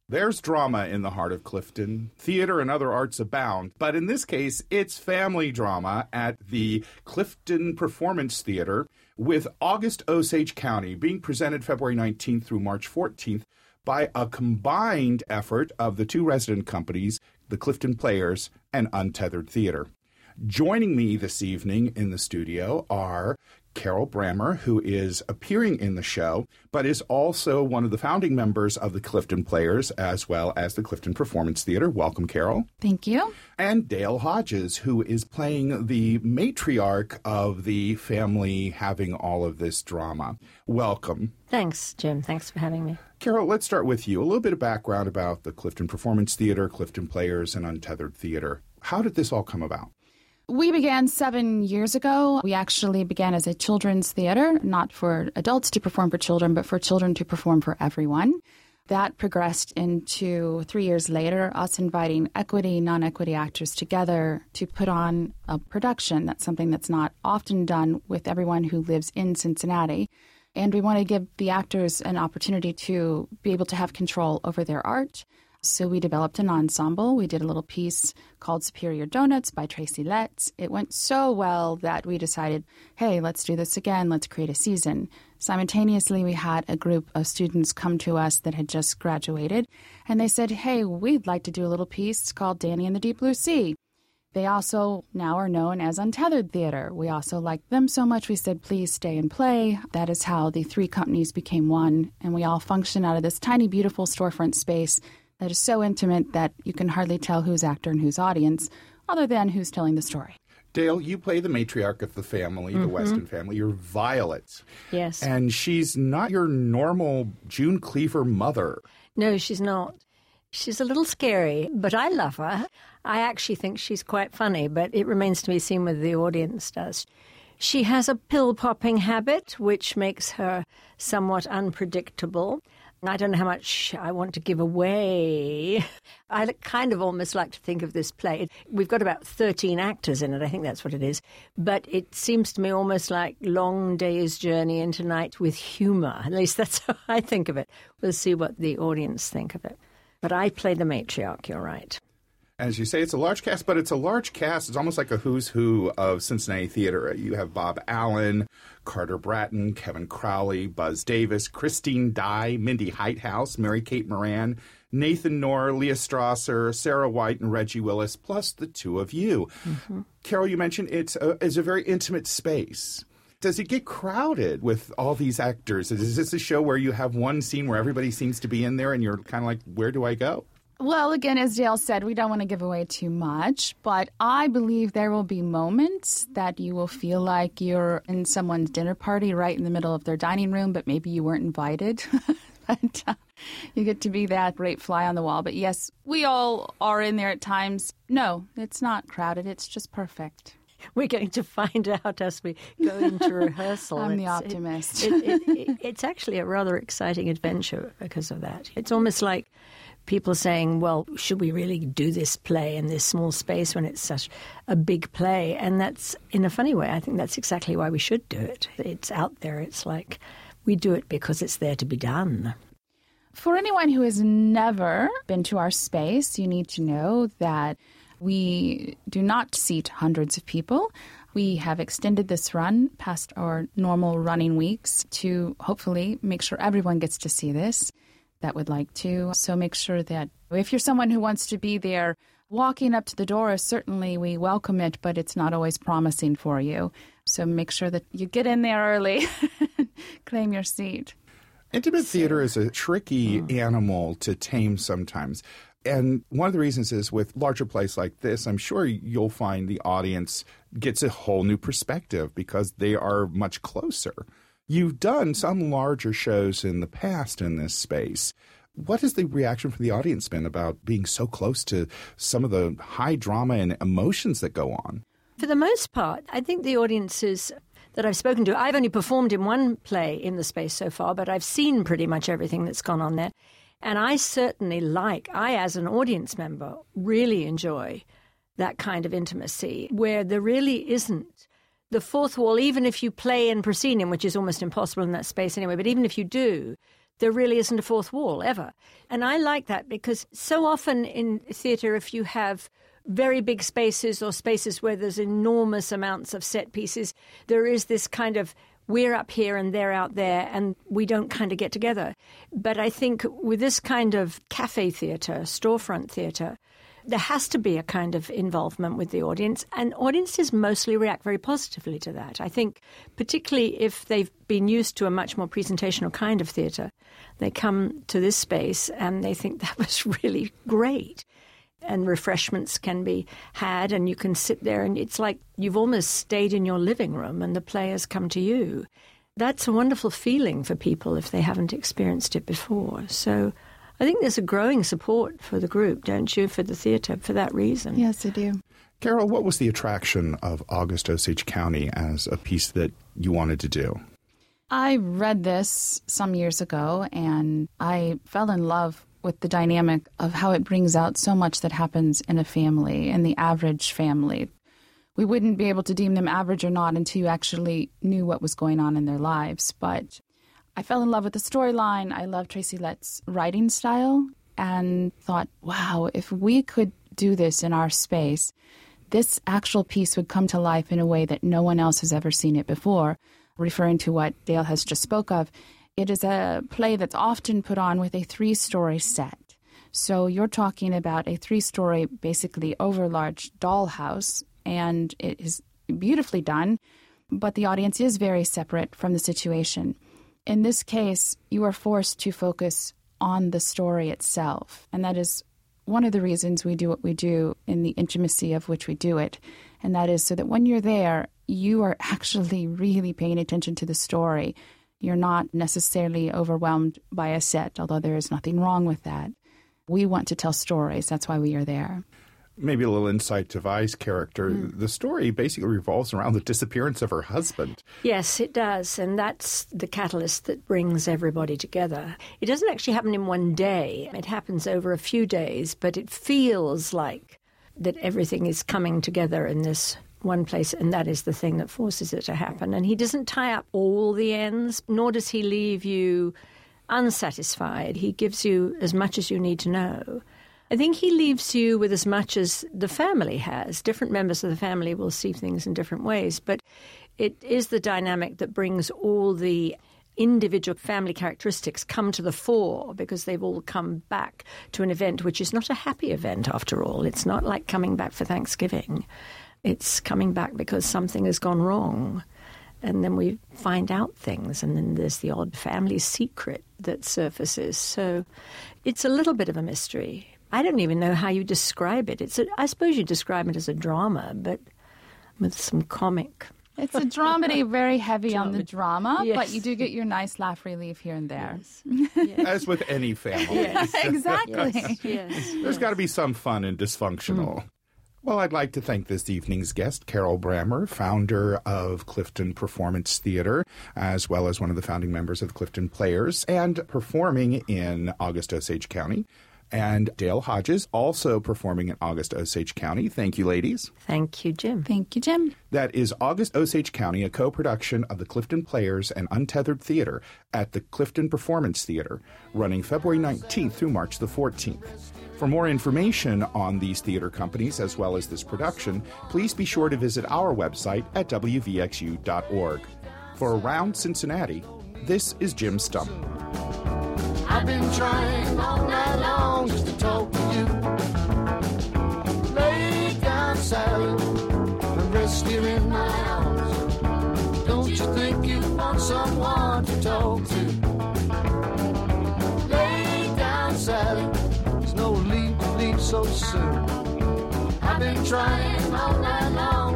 There's drama in the heart of Clifton. Theater and other arts abound. But in this case, it's family drama at the Clifton Performance Theater with August Osage County being presented February 19th through March 14th by a combined effort of the two resident companies, the Clifton Players and Untethered Theater. Joining me this evening in the studio are Carol Brammer, who is appearing in the show, but is also one of the founding members of the Clifton Players, as well as the Clifton Performance Theater. Welcome, Carol. Thank you. And Dale Hodges, who is playing the matriarch of the family having all of this drama. Welcome. Thanks, Jim. Thanks for having me. Carol, let's start with you. A little bit of background about the Clifton Performance Theater, Clifton Players, and Untethered Theater. How did this all come about? We began 7 years ago. We actually began as a children's theater, not for adults to perform for children, but for children to perform for everyone. That progressed into 3 years later, us inviting equity, non-equity actors together to put on a production. That's something that's not often done with everyone who lives in Cincinnati. And we want to give the actors an opportunity to be able to have control over their art. So we developed an ensemble. We did a little piece called Superior Donuts by Tracy Letts. It went so well that we decided, hey, let's do this again. Let's create a season. Simultaneously, we had a group of students come to us that had just graduated, and they said, hey, we'd like to do a little piece called Danny and the Deep Blue Sea. They also now are known as Untethered Theater. We also liked them so much, we said, please stay and play. That is how the three companies became one, and we all function out of this tiny, beautiful storefront space that is so intimate that you can hardly tell who's actor and who's audience, other than who's telling the story. Dale, you play the matriarch of the family, the Weston family. You're Violet. Yes. And she's not your normal June Cleaver mother. No, she's not. She's a little scary, but I love her. I actually think she's quite funny, but it remains to be seen whether the audience does. She has a pill-popping habit, which makes her somewhat unpredictable. I don't know how much I want to give away. I kind of almost like to think of this play. We've got about 13 actors in it. I think that's what it is. But it seems to me almost like long day's journey into night with humor. At least that's how I think of it. We'll see what the audience think of it. But I play the matriarch, you're right. As you say, it's a large cast, but it's a large cast. It's almost like a who's who of Cincinnati theater. You have Bob Allen, Carter Bratton, Kevin Crowley, Buzz Davis, Christine Dye, Mindy Heighthouse, Mary-Kate Moran, Nathan Knorr, Leah Strasser, Sarah White, and Reggie Willis, plus the two of you. Mm-hmm. Carol, you mentioned it's a very intimate space. Does it get crowded with all these actors? Is this a show where you have one scene where everybody seems to be in there and you're kind of like, where do I go? Well, again, as Dale said, we don't want to give away too much, but I believe there will be moments that you will feel like you're in someone's dinner party right in the middle of their dining room, but maybe you weren't invited. But you get to be that great fly on the wall. But yes, we all are in there at times. No, it's not crowded. It's just perfect. We're going to find out as we go into rehearsal. I'm the optimist. It's actually a rather exciting adventure because of that. It's almost like people saying, well, should we really do this play in this small space when it's such a big play? And that's, in a funny way, I think that's exactly why we should do it. It's out there. It's like we do it because it's there to be done. For anyone who has never been to our space, you need to know that we do not seat hundreds of people. We have extended this run past our normal running weeks to hopefully make sure everyone gets to see this that would like to. So make sure that if you're someone who wants to be there, walking up to the door, certainly we welcome it, but it's not always promising for you. So make sure that you get in there early, claim your seat. Intimate theater is a tricky animal to tame sometimes. And one of the reasons is with larger plays like this, I'm sure you'll find the audience gets a whole new perspective because they are much closer. You've done some larger shows in the past in this space. What has the reaction from the audience been about being so close to some of the high drama and emotions that go on? For the most part, I think the audiences that I've spoken to, I've only performed in one play in the space so far, but I've seen pretty much everything that's gone on there. And I certainly as an audience member, really enjoy that kind of intimacy where there really isn't the fourth wall, even if you play in proscenium, which is almost impossible in that space anyway, but even if you do, there really isn't a fourth wall ever. And I like that because so often in theatre, if you have very big spaces or spaces where there's enormous amounts of set pieces, there is this kind of we're up here and they're out there and we don't kind of get together. But I think with this kind of cafe theatre, storefront theatre, there has to be a kind of involvement with the audience, and audiences mostly react very positively to that. I think particularly if they've been used to a much more presentational kind of theatre, they come to this space and they think that was really great. And refreshments can be had and you can sit there and it's like you've almost stayed in your living room and the players come to you. That's a wonderful feeling for people if they haven't experienced it before. So I think there's a growing support for the group, don't you, for the theatre, for that reason? Yes, I do. Carol, what was the attraction of August Osage County as a piece that you wanted to do? I read this some years ago and I fell in love with the dynamic of how it brings out so much that happens in a family, in the average family. We wouldn't be able to deem them average or not until you actually knew what was going on in their lives. But I fell in love with the storyline. I love Tracy Letts' writing style and thought, wow, if we could do this in our space, this actual piece would come to life in a way that no one else has ever seen it before. Referring to what Dale has just spoke of, it is a play that's often put on with a 3-story set. So you're talking about a 3-story, basically overlarge dollhouse, and it is beautifully done, but the audience is very separate from the situation. In this case, you are forced to focus on the story itself, and that is one of the reasons we do what we do in the intimacy of which we do it, and that is so that when you're there, you are actually really paying attention to the story. You're not necessarily overwhelmed by a set, although there is nothing wrong with that. We want to tell stories. That's why we are there. Maybe a little insight to Vi's character. The story basically revolves around the disappearance of her husband. Yes, it does. And that's the catalyst that brings everybody together. It doesn't actually happen in one day. It happens over a few days, but it feels like that everything is coming together in this one place, and that is the thing that forces it to happen. And he doesn't tie up all the ends, nor does he leave you unsatisfied. He gives you as much as you need to know. I think he leaves you with as much as the family has. Different members of the family will see things in different ways, but it is the dynamic that brings all the individual family characteristics come to the fore because they've all come back to an event which is not a happy event after all. It's not like coming back for Thanksgiving. It's coming back because something has gone wrong. And then we find out things, and then there's the odd family secret that surfaces. So it's a little bit of a mystery. I don't even know how you describe it. I suppose you describe it as a drama, but with some comic. It's a dramedy, very heavy on the drama, yes. But you do get your nice laugh relief here and there. Yes. Yes. As with any family. Yes. Exactly. Yes. There's got to be some fun and dysfunctional. Well, I'd like to thank this evening's guest, Carol Brammer, founder of Clifton Performance Theatre, as well as one of the founding members of the Clifton Players, and performing in August Osage County. And Dale Hodges, also performing in August Osage County. Thank you, ladies. Thank you, Jim. Thank you, Jim. That is August Osage County, a co-production of the Clifton Players and Untethered Theatre at the Clifton Performance Theatre, running February 19th through March the 14th. For more information on these theater companies as well as this production, please be sure to visit our website at wvxu.org. For Around Cincinnati, this is Jim Stump. I've been trying all night long just to talk to you. Lay down, Sally, and rest here in my arms. Don't you think you want someone to talk to? Lay down, Sally, there's no leave so soon. I've been trying all night long